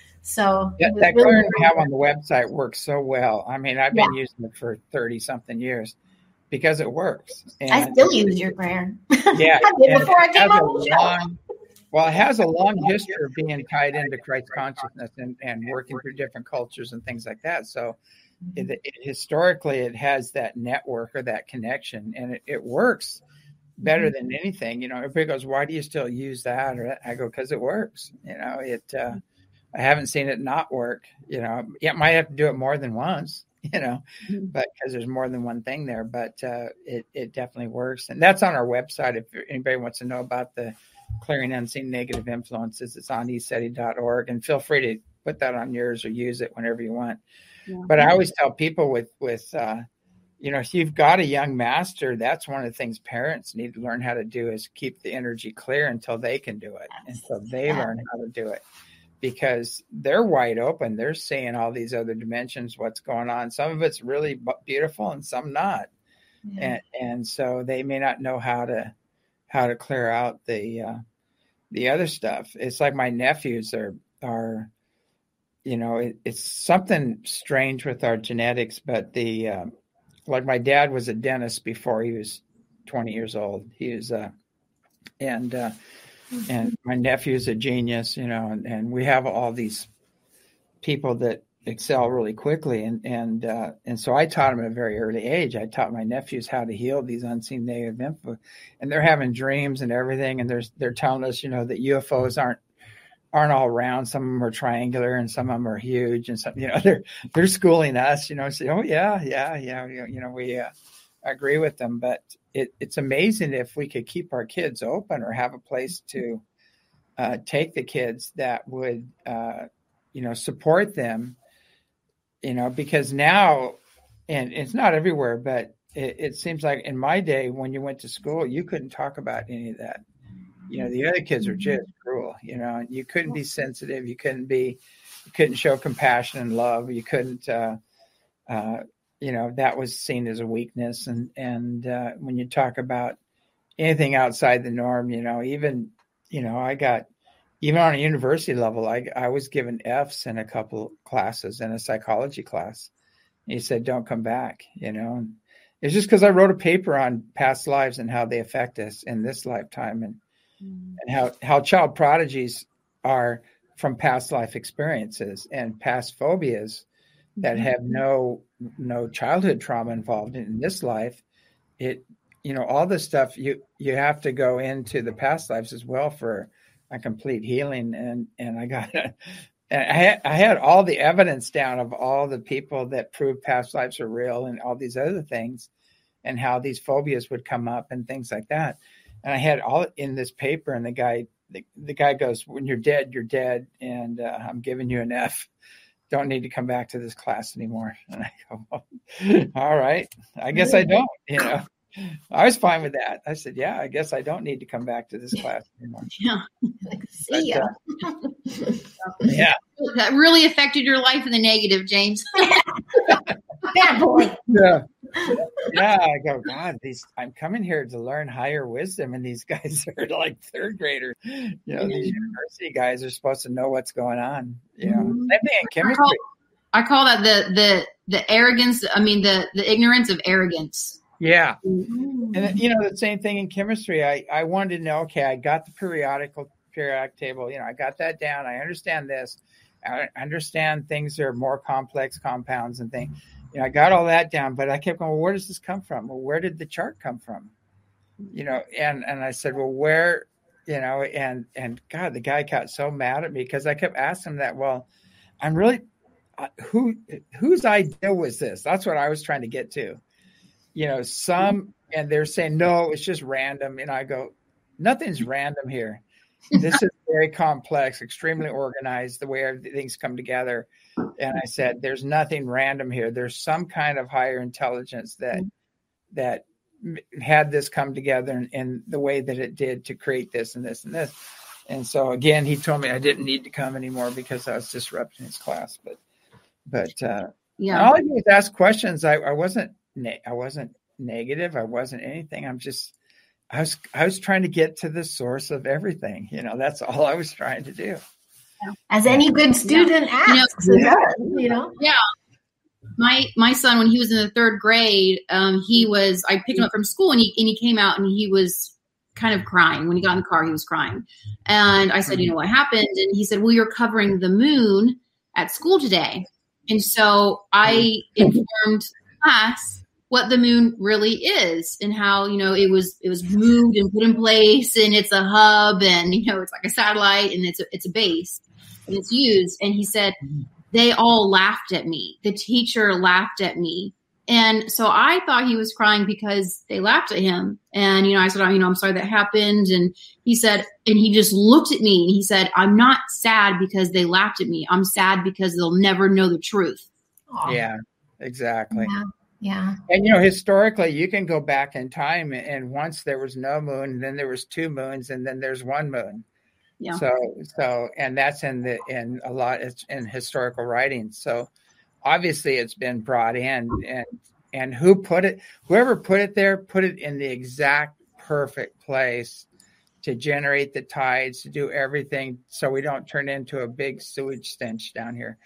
So Yeah, it was that really clearing we great. have on the website works so well. I mean, I've been using it for thirty something years because it works. And I still use your prayer. Yeah, I did and before I it came has on a the show. long- Well, it has a long history of being tied into Christ consciousness and, and working through different cultures and things like that. So it, it, historically, it has that network or that connection, and it, it works better than anything. You know, everybody goes, why do you still use that? Or I go, because it works. You know, it. Uh, I haven't seen it not work. You know, you might have to do it more than once, you know, but because there's more than one thing there, but uh, it, it definitely works. And that's on our website. If anybody wants to know about the Clearing Unseen Negative Influences. It's on e seti dot org, and feel free to put that on yours or use it whenever you want. Yeah. But I always tell people with, with, uh, you know, if you've got a young master, that's one of the things parents need to learn how to do is keep the energy clear until they can do it, until they yeah. learn how to do it, because they're wide open. They're seeing all these other dimensions, what's going on. Some of it's really beautiful and some not. Yeah. And, and so they may not know how to, how to clear out the, uh, the other stuff. It's like my nephews are, are, you know, it, it's something strange with our genetics, but the, um, like my dad was a dentist before he was twenty years old. He was, uh, and, uh, mm-hmm. and my nephew's a genius, you know, and, and we have all these people that excel really quickly. And, and, uh, and so I taught them at a very early age. I taught my nephews how to heal these unseen negative info, and they're having dreams and everything. And they're, they're telling us, you know, that U F Os aren't, aren't all round. Some of them are triangular and some of them are huge, and some, you know, they're, they're schooling us, you know, say, oh yeah, yeah, yeah. You know, we uh, agree with them, but it, it's amazing if we could keep our kids open or have a place to uh, take the kids that would, uh, you know, support them, you know, because now, and it's not everywhere, but it, it seems like in my day, when you went to school, you couldn't talk about any of that. You know, the other kids are just cruel, you know, and you couldn't be sensitive. You couldn't be, you couldn't show compassion and love. You couldn't, uh, uh, you know, that was seen as a weakness. And, and, uh, when you talk about anything outside the norm, you know, even, you know, I got, even on a university level, I, I was given F's in a couple classes in a psychology class. And he said, don't come back, you know, and it's just because I wrote a paper on past lives and how they affect us in this lifetime. And, and how, how child prodigies are from past life experiences and past phobias that have no no childhood trauma involved in, in this life. It, you know, all this stuff, you you have to go into the past lives as well for a complete healing. And and I got and I had, I had all the evidence down of all the people that proved past lives are real and all these other things, and how these phobias would come up and things like that. And I had all in this paper, and the guy, the, the guy goes, when you're dead, you're dead. And uh, I'm giving you an F. Don't need to come back to this class anymore. And I go, well, all right, I guess I don't, you know, I was fine with that. I said, yeah, I guess I don't need to come back to this class anymore. Yeah. See ya. Uh, yeah. That really affected your life in the negative, James. Bad boy. Yeah. Yeah. I go, God, these, I'm coming here to learn higher wisdom. And these guys are like third graders. You know, mm-hmm. These university guys are supposed to know what's going on. You know, mm-hmm. Same thing in chemistry. I call, I call that the, the, the arrogance. I mean, the, the ignorance of arrogance. Yeah. And, you know, the same thing in chemistry. I, I wanted to know, okay, I got the periodical periodic table. You know, I got that down. I understand this. I understand things are more complex compounds and things. You know, I got all that down, but I kept going, well, where does this come from? Well, where did the chart come from? You know, and, and I said, well, where, you know, and, and God, the guy got so mad at me because I kept asking him that. Well, I'm really, uh, who, whose idea was this? That's what I was trying to get to. You know, some, and they're saying, no, it's just random. And I go, nothing's random here. This is very complex, extremely organized, the way things come together. And I said, there's nothing random here. There's some kind of higher intelligence that, that had this come together in, in the way that it did to create this and this and this. And so again, he told me I didn't need to come anymore because I was disrupting his class. But, but, uh, yeah, all I did was ask questions. I, I wasn't, I wasn't negative. I wasn't anything. I'm just, I was, I was trying to get to the source of everything. You know, that's all I was trying to do. As any good student yeah. asks, you know, yeah. you know? Yeah. My, my son, when he was in the third grade, um, he was, I picked him up from school and he, and he came out and he was kind of crying. When he got in the car, he was crying. And I said, you know, what happened? And he said, well, you're covering the moon at school today. And so I informed class what the moon really is and how, you know, it was, it was moved and put in place and it's a hub and, you know, it's like a satellite and it's a, it's a base and it's used. And he said, they all laughed at me. The teacher laughed at me And so I thought he was crying because they laughed at him. And, you know, I said, oh, you know, I'm sorry that happened. And he said, and he just looked at me and he said, I'm not sad because they laughed at me. I'm sad because they'll never know the truth. Aww. Yeah, exactly. Yeah. Yeah. And, you know, historically, you can go back in time, and once there was no moon, and then there was two moons, and then there's one moon. Yeah. So, so, and that's in the, in a lot, it's in historical writings. So obviously it's been brought in, and, and who put it, whoever put it there, put it in the exact perfect place to generate the tides, to do everything so we don't turn into a big sewage stench down here.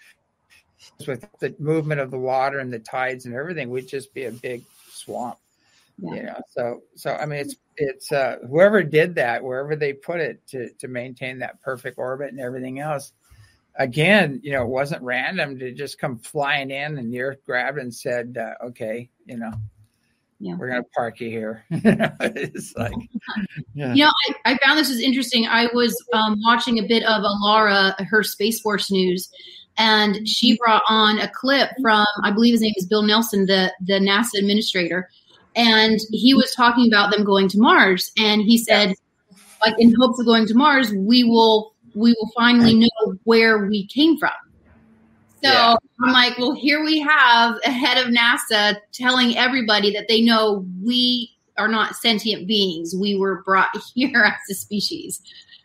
With the movement of the water and the tides and everything, we'd just be a big swamp. Yeah. You know, so, so, I mean, it's, it's, uh, whoever did that, wherever they put it to, to maintain that perfect orbit and everything else, again, you know, it wasn't random to just come flying in and the earth grabbed and said, uh, okay, you know, yeah. we're going to park you here. It's like, yeah. You know, I, I found this was interesting. I was um, watching a bit of Alara, her Space Force news, and she brought on a clip from, I believe his name is Bill Nelson, the, the NASA administrator. And he was talking about them going to Mars. And he said, like, in hopes of going to Mars, we will we will finally know where we came from. So yeah. I'm like, well, here we have a head of NASA telling everybody that they know we are not sentient beings. We were brought here as a species.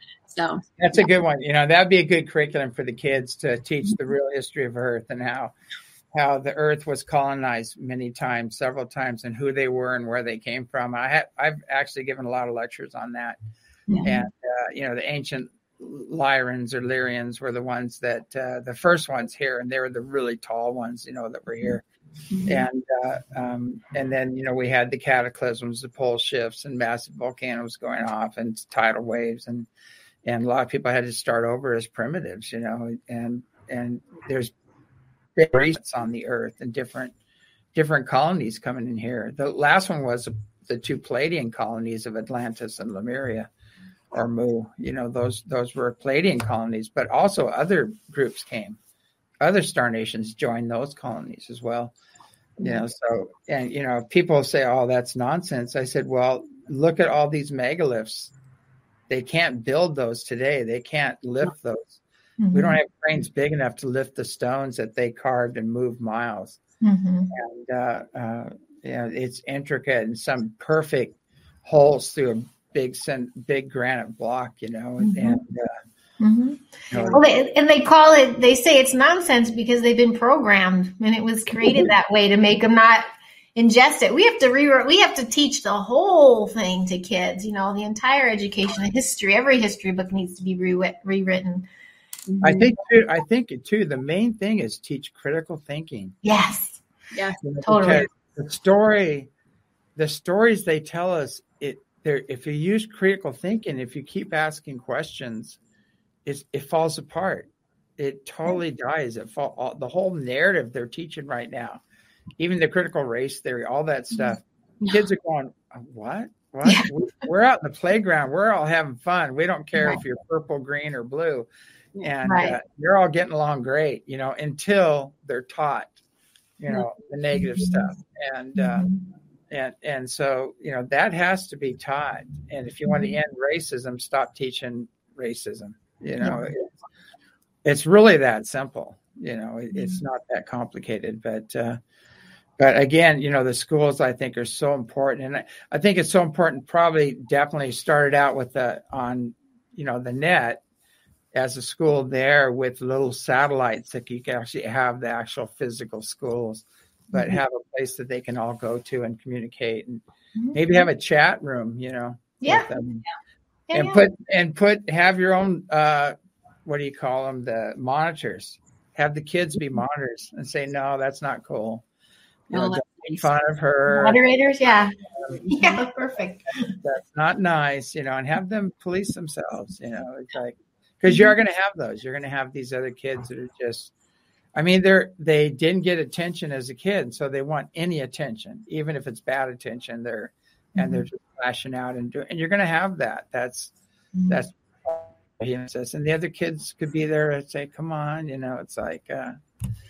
So that's a good one. You know, that'd be a good curriculum for the kids to teach the real history of Earth and how how the Earth was colonized many times, several times, and who they were and where they came from. I have I've actually given a lot of lectures on that. Yeah. And uh, you know, the ancient Lyrians or Lyrians were the ones that uh, the first ones here, and they were the really tall ones, you know, that were here. Mm-hmm. And uh, um, and then, you know, we had the cataclysms, the pole shifts, and massive volcanoes going off, and tidal waves, and and a lot of people had to start over as primitives, you know, and and there's big reasons on the Earth and different different colonies coming in here. The last one was the two Palladian colonies of Atlantis and Lemuria, or Mu. You know, those those were Palladian colonies, but also other groups came. Other star nations joined those colonies as well. You know, so, and, you know, people say, oh, that's nonsense. I said, well, look at all these megaliths. They can't build those today. They can't lift those. Mm-hmm. We don't have cranes big enough to lift the stones that they carved and moved miles. Mm-hmm. And, uh, uh, you know, it's intricate and some perfect holes through a big, big granite block, you know, mm-hmm. and, uh, mm-hmm. you know, well, they, and they call it, they say it's nonsense because they've been programmed and it was created that way to make them not ingest it. We have to re we have to teach the whole thing to kids, you know, the entire education, the history, every history book needs to be re- rewritten. I think, too, I think too, the main thing is teach critical thinking. Yes. Yeah, you know, totally. The story, the stories they tell us, it, there, if you use critical thinking, if you keep asking questions, it's, it falls apart. It totally dies. It fall, all, the whole narrative they're teaching right now, even the critical race theory, all that stuff. Yeah. Kids are going, what? What? Yeah. We're out in the playground. We're all having fun. We don't care right. if you're purple, green, or blue. And right. uh, you're all getting along great, you know, until they're taught, you know, the negative mm-hmm. stuff. And, uh, mm-hmm. and, and so, you know, that has to be taught. And if you want to end racism, stop teaching racism. You know, yeah. it's, it's really that simple. You know, it, it's not that complicated, but, uh, but again, you know, the schools I think are so important. And I, I think it's so important, probably definitely started out with the, on, you know, the net as a school there with little satellites that you can actually have the actual physical schools, but mm-hmm. have a place that they can all go to and communicate, and mm-hmm. maybe have a chat room, you know, yeah. with them. Yeah. Yeah, and yeah. put, and put, have your own, uh, what do you call them? The monitors, have the kids be monitors and say, no, that's not cool. You know, no, don't make fun of her. Moderators. Yeah. Um, yeah. Perfect. That's not nice, you know, and have them police themselves, you know, it's like, because you're going to have those. You're going to have these other kids that are just, I mean, they're, they didn't get attention as a kid, so they want any attention, even if it's bad attention. They're, mm-hmm. and they're just flashing out and doing, and you're going to have that. That's, mm-hmm. that's, and the other kids could be there and say, come on, you know, it's like, uh,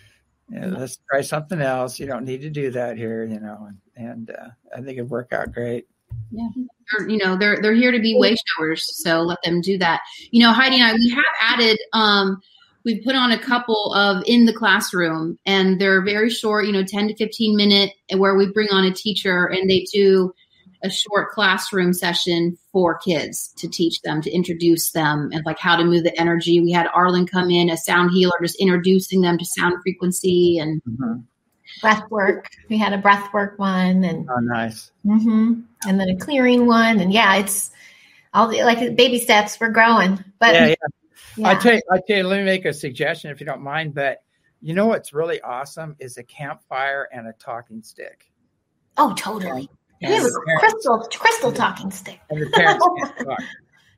you know, let's try something else. You don't need to do that here, you know, and, and uh, I think it'd work out great. Yeah. Or, you know, they're, they're here to be way showers. So let them do that. You know, Heidi and I, we have added, um, we've put on a couple of in the classroom, and they're very short, you know, ten to fifteen minute, where we bring on a teacher and they do a short classroom session for kids to teach them, to introduce them and like how to move the energy. We had Arlen come in, a sound healer, just introducing them to sound frequency and Mm-hmm. breath work. We had a breath work one, and Oh, nice. mm-hmm, and then a clearing one. And yeah, it's all the, like baby steps. We're growing, but Yeah, yeah. yeah. I tell you, I tell you, let me make a suggestion if you don't mind. But you know what's really awesome is a campfire and a talking stick. Oh, totally. And We have a the parents- crystal crystal talking stick. and the parents can't talk.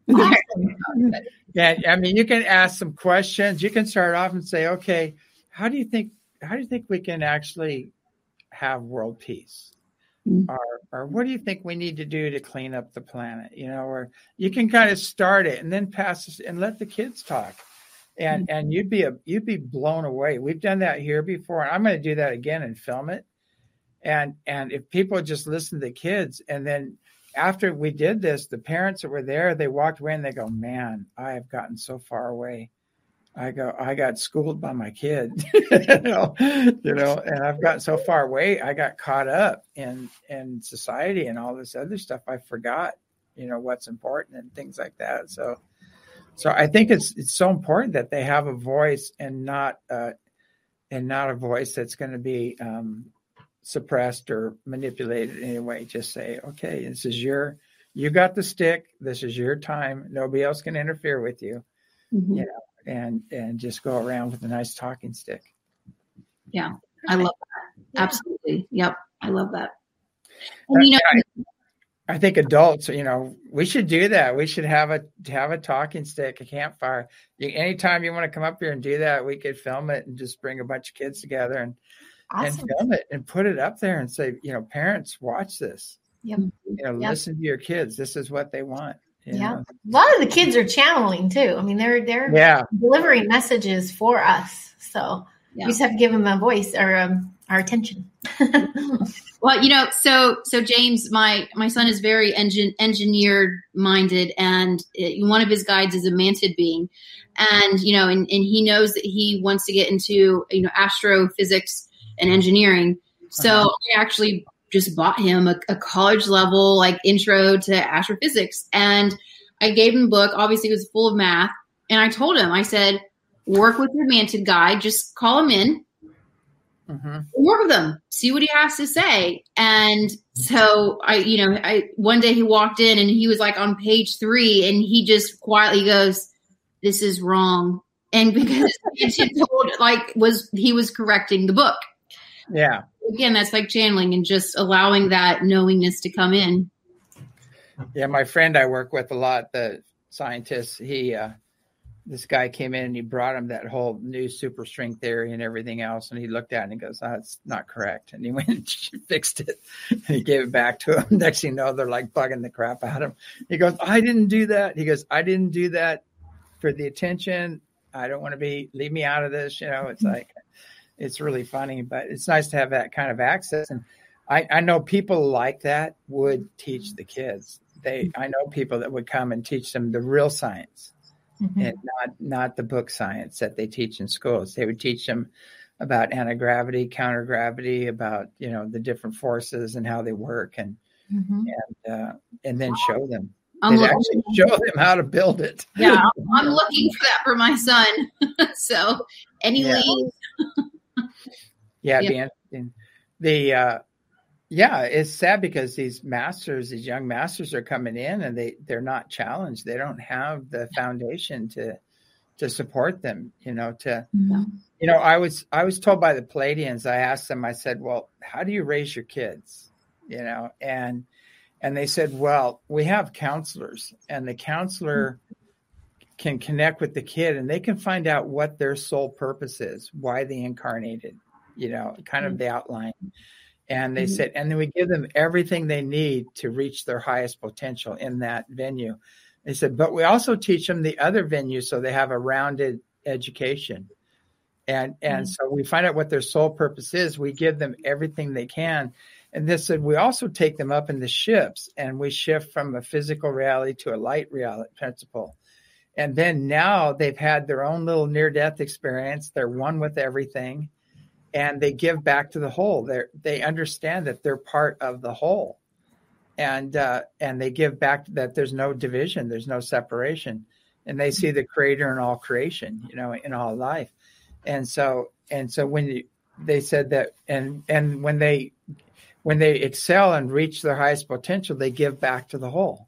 Awesome. Yeah, I mean, you can ask some questions. You can start off and say, "Okay, how do you think? How do you think we can actually have world peace?" Mm. Or, or what do you think we need to do to clean up the planet? You know, or you can kind of start it and then pass this and let the kids talk, and Mm. and you'd be a you'd be blown away. We've done that here before, and I'm going to do that again and film it. And and if people just listen to the kids, and then after we did this, the parents that were there, they walked away and they go, "Man, I have gotten so far away. I go, I got schooled by my kid, you know, you know, and I've gotten so far away. I got caught up in in society and all this other stuff. I forgot, you know, what's important and things like that. So, so I think it's it's so important that they have a voice and not uh, and not a voice that's going to be um, suppressed or manipulated in any way. Just say, okay, this is your, you got the stick. This is your time. Nobody else can interfere with you. Mhm. Yeah. And and just go around with a nice talking stick. Yeah, I love that. Yeah. Absolutely. Yep. I love that. And, you know, I, I think adults, you know, we should do that. We should have a have a talking stick, a campfire. You, anytime you want to come up here and do that, we could film it and just bring a bunch of kids together and Awesome. and film it and put it up there and say, you know, parents, watch this. Yep. You know, Yep. listen to your kids. This is what they want. you Yeah. know. A lot of the kids are channeling too. I mean, they're they're Yeah. delivering messages for us. So Yeah. we just have to give them a voice or um, our attention. well, you know, so so James, my my son is very engine engineered minded, and it, one of his guides is a mantid being, and you know, and, and he knows that he wants to get into you know astrophysics and engineering. So Uh-huh. I actually just bought him a, a college level like intro to astrophysics, and I gave him a book. Obviously, it was full of math, and I told him, I said, work with your mantid guide. Just call him in. Mm-hmm. Work with him, see what he has to say. And so I, you know, I, one day he walked in and he was like on page three and he just quietly goes, this is wrong. And because he told, like was, he was correcting the book. Yeah. Again, that's like channeling and just allowing that knowingness to come in. Yeah. My friend I work with a lot, the scientist, he, uh, this guy came in and he brought him that whole new super string theory and everything else. And he looked at it and he goes, oh, it's not correct. And he went and fixed it and he gave it back to him. Next thing you know, they're like bugging the crap out of him. He goes, I didn't do that. He goes, I didn't do that for the attention. I don't want to be, leave me out of this. You know, it's like, it's really funny, but it's nice to have that kind of access. And I, I know people like that would teach the kids. They, I know people that would come and teach them the real science. Mm-hmm. And not not the book science that they teach in schools. They would teach them about anti-gravity, counter-gravity, about, you know, the different forces and how they work, and Mm-hmm. and uh, and then show them. I'm They'd looking, actually show them how to build it. yeah, I'm looking for that for my son. So any Yeah. leads? Yeah, it'd Yeah. be interesting. The uh, yeah, it's sad because these masters, these young masters, are coming in and they they're not challenged. They don't have the foundation to to support them. You know, to Yeah. You know, I was I was told by the Palladians, I asked them, I said, well, how do you raise your kids? You know, and and they said, well, we have counselors, and the counselor can connect with the kid and they can find out what their sole purpose is, why they incarnated, you know, kind of the outline. And they Mhm. said, and then we give them everything they need to reach their highest potential in that venue. They said, but we also teach them the other venues so they have a rounded education. And, and mm-hmm. so we find out what their soul purpose is. We give them everything they can. And this said, we also take them up in the ships, and we shift from a physical reality to a light reality principle. And then now they've had their own little near-death experience. They're one with everything, and they give back to the whole. They they understand that they're part of the whole, and uh, and they give back that there's no division, there's no separation, and they see the Creator in all creation, you know, in all life. And so and so when you, they said that, and and when they when they excel and reach their highest potential, they give back to the whole,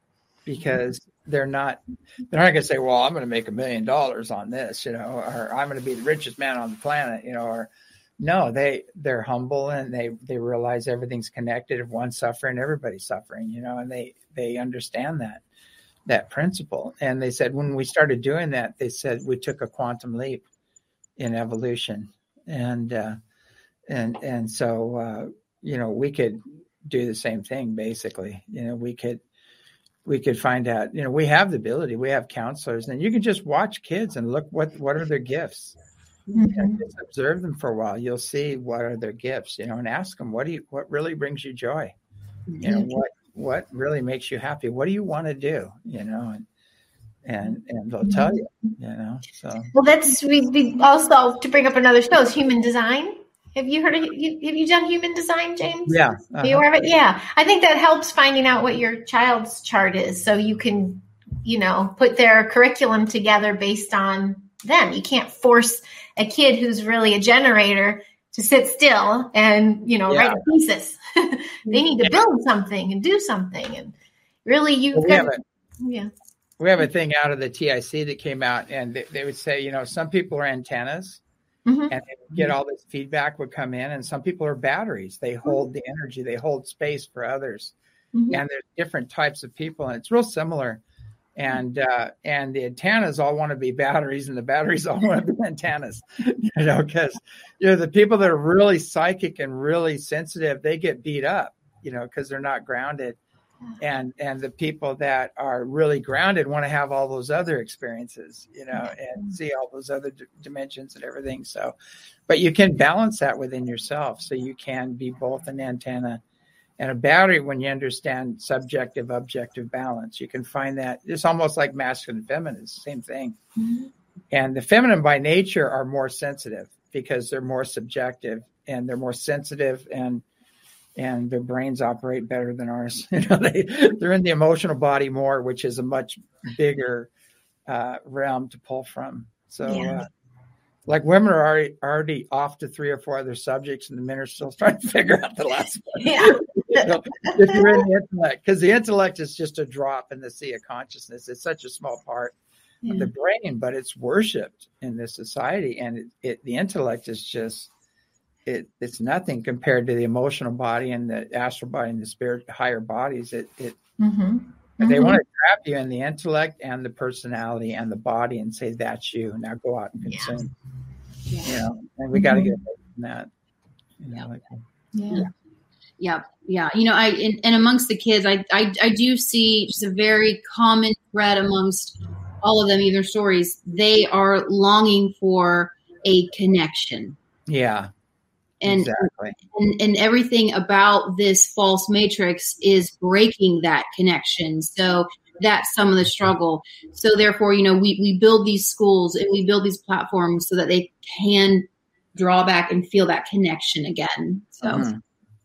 because they're not, they're not going to say, well, I'm going to make a million dollars on this, you know, or I'm going to be the richest man on the planet, you know, or no, they, they're humble, and they, they realize everything's connected. If one's suffering, everybody's suffering, you know, and they, they understand that, that principle. And they said, when we started doing that, they said we took a quantum leap in evolution. And, uh, and, and so, uh, you know, we could do the same thing, basically. You know, we could, we could find out, you know, we have the ability, we have counselors, and you can just watch kids and look what, what are their gifts. Mm-hmm. And just observe them for a while. You'll see what are their gifts, you know, and ask them, what do you, what really brings you joy? Mm-hmm. You know, what, what really makes you happy? What do you want to do? You know, and, and, and they'll tell you, you know, so. Well, that's, we, we also, to bring up another show, is Human Design. Have you heard of, have you done Human Design, James? Yeah. Uh-huh. Are you aware of it? Yeah. I think that helps finding out what your child's chart is, so you can, you know, put their curriculum together based on them. You can't force a kid who's really a generator to sit still and, you know, yeah. write a thesis. They need to build something and do something. And really, you've well, we got, have a, yeah. We have a thing out of the T I C that came out, and they, they would say, you know, some people are antennas. Mm-hmm. And they would get all this feedback would come in, and some people are batteries. They hold the energy, they hold space for others. Mm-hmm. And there's different types of people, and it's real similar. And uh, and the antennas all want to be batteries, and the batteries all want to be antennas. You know, because you know the people that are really psychic and really sensitive, they get beat up, you know, because they're not grounded. And and the people that are really grounded want to have all those other experiences, you know, and see all those other d- dimensions and everything. So, but you can balance that within yourself. So you can be both an antenna and a battery when you understand subjective, objective balance. You can find that it's almost like masculine and feminine, it's the same thing. Mm-hmm. And the feminine by nature are more sensitive because they're more subjective, and they're more sensitive, and and their brains operate better than ours. You know, they, they're in the emotional body more, which is a much bigger uh, realm to pull from. So yeah. uh, like women are already, already off to three or four other subjects, and the men are still trying to figure out the last one. Yeah. You know, if you're in the intellect, because the intellect is just a drop in the sea of consciousness. It's such a small part yeah. of the brain, but it's worshipped in this society. And it, it the intellect is just, It it's nothing compared to the emotional body and the astral body and the spirit higher bodies. It it mm-hmm. Mm-hmm. They want to trap you in the intellect and the personality and the body and say that's you. Now go out and consume. Yeah. You know, and we mm-hmm. got to get away from that. You know, yeah. Like, yeah. Yeah. Yeah. You know, I and, and amongst the kids, I, I I do see just a very common thread amongst all of them, either stories. They are longing for a connection. Yeah. And, exactly. and and everything about this false matrix is breaking that connection. So that's some of the struggle. So therefore, you know, we, we build these schools and we build these platforms so that they can draw back and feel that connection again. So, mm-hmm.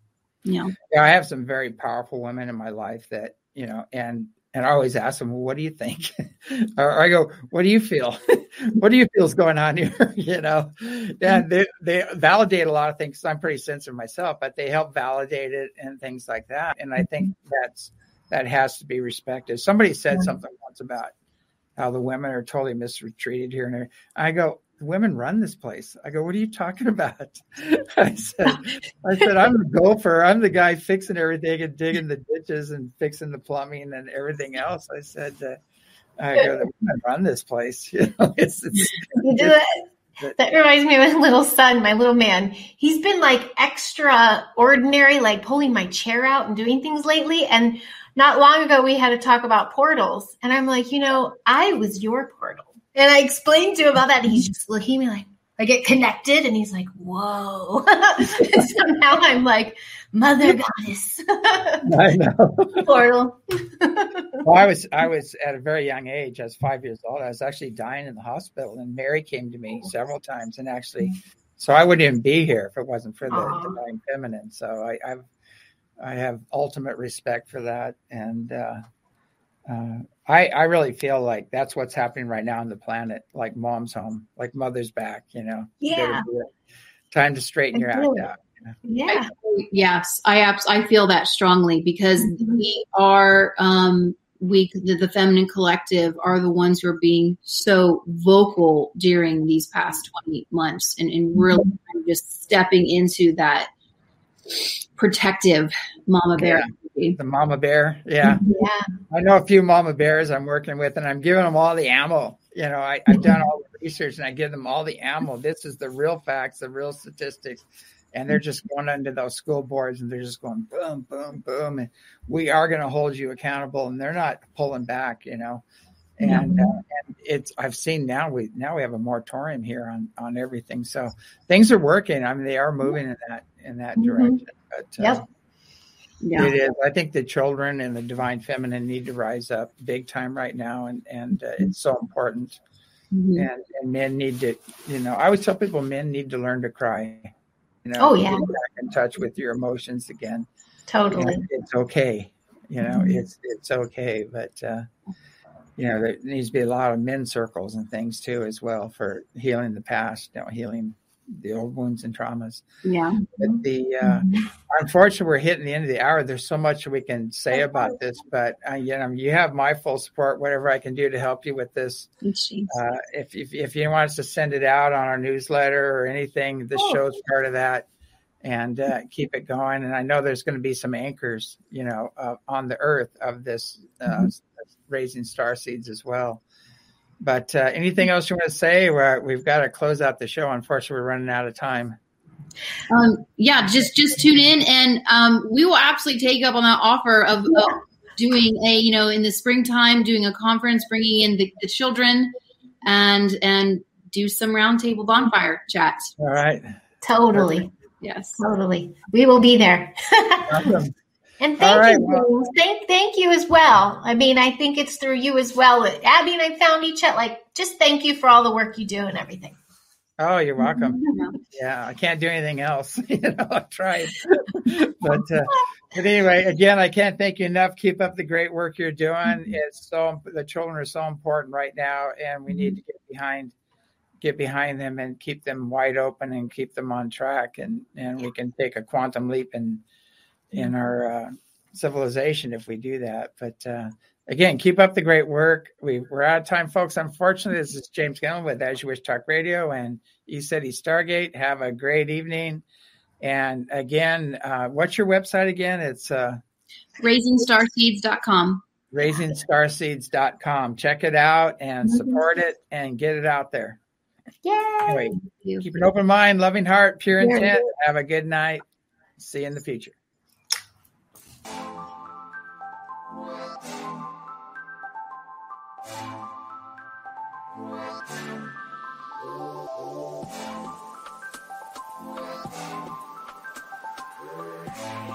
you know. Yeah, I have some very powerful women in my life that, you know, and And I always ask them, well, what do you think? Or I go, what do you feel? What do you feel is going on here? You know, and they, they validate a lot of things. I'm pretty sensitive myself, but they help validate it and things like that. And I think that's, that has to be respected. Somebody said something once about how the women are totally mistreated here and there. I go, the women run this place. I go, what are you talking about? I said, I said, I'm the gopher. I'm the guy fixing everything and digging the ditches and fixing the plumbing and everything else. I said, uh, I go, the women run this place. You know, it's, it's, you do that. That reminds me of my little son, my little man. He's been like extraordinary, like pulling my chair out and doing things lately. And not long ago, we had to talk about portals. And I'm like, you know, I was your portal. And I explained to him about that. And he's just looking at me like, I get connected and he's like, whoa. And so now I'm like, Mother Goddess. I know. Portal. Well, I was I was at a very young age. I was five years old. I was actually dying in the hospital, and Mary came to me several times, and actually, so I wouldn't even be here if it wasn't for the Aww. Divine Feminine. So I I've, I have ultimate respect for that, and uh, uh, I I really feel like that's what's happening right now on the planet. Like mom's home, like mother's back. You know, Yeah. Time to straighten your act out. Yeah. I, yes, I abs- I feel that strongly because Mm-hmm. we are um, we the, the Feminine Collective are the ones who are being so vocal during these past twenty months and, and really just stepping into that protective mama bear. Yeah. The mama bear, yeah. Yeah. I know a few mama bears I'm working with, and I'm giving them all the ammo. You know, I, I've done all the research, and I give them all the ammo. This is the real facts, the real statistics. And they're just going into those school boards, and they're just going boom, boom, boom. And we are going to hold you accountable, and they're not pulling back, you know. And, uh, and it's I've seen now we now we have a moratorium here on on everything, so things are working. I mean, they are moving in that in that direction. But uh, Yep. Yeah. it is. I think the children and the Divine Feminine need to rise up big time right now, and and uh, it's so important. Mhm. And and men need to, you know, I always tell people men need to learn to cry. You know, Oh, yeah. get back in touch with your emotions again. Totally. And it's okay. You know, Mhm. it's it's okay, but uh, you know, there needs to be a lot of men's circles and things too, as well, for healing the past, you know, healing the old wounds and traumas. Yeah. But the uh, unfortunately, we're hitting the end of the hour. There's so much we can say about this, but uh, you know, you have my full support. Whatever I can do to help you with this. Uh, if, if if you want us to send it out on our newsletter or anything, this Oh. show's part of that, and uh, keep it going. And I know there's going to be some anchors, you know, uh, on the earth of this uh, mm-hmm. raising star seeds as well. But uh, anything else you want to say? We're, we've got to close out the show. Unfortunately, we're running out of time. Um, yeah, just just tune in, and um, we will absolutely take up on that offer of, of doing a, you know, in the springtime, doing a conference, bringing in the, the children, and and do some roundtable bonfire chats. All right. Totally. Perfect. Yes. Totally. We will be there. Awesome. And thank right, you, well, thank thank you as well. I mean, I think it's through you as well. Abby and I found each other. Like, just thank you for all the work you do and everything. Oh, you're welcome. Yeah. Yeah, I can't do anything else. you know, I've tried. but uh, but anyway, again, I can't thank you enough. Keep up the great work you're doing. Mm-hmm. It's so the children are so important right now, and we need to get behind get behind them and keep them wide open and keep them on track, and and we can take a quantum leap in in our uh, civilization if we do that. But uh, again, keep up the great work. We, we're out of time, folks. Unfortunately, this is James Gillen with As You Wish Talk Radio and E-City Stargate. Have a great evening. And again, uh, what's your website again? It's uh, raising star seeds dot com. raising star seeds dot com. Check it out and support it and get it out there. Yay! Anyway, keep an open mind, loving heart, pure Yeah. intent. Have a good night. See you in the future. Yeah.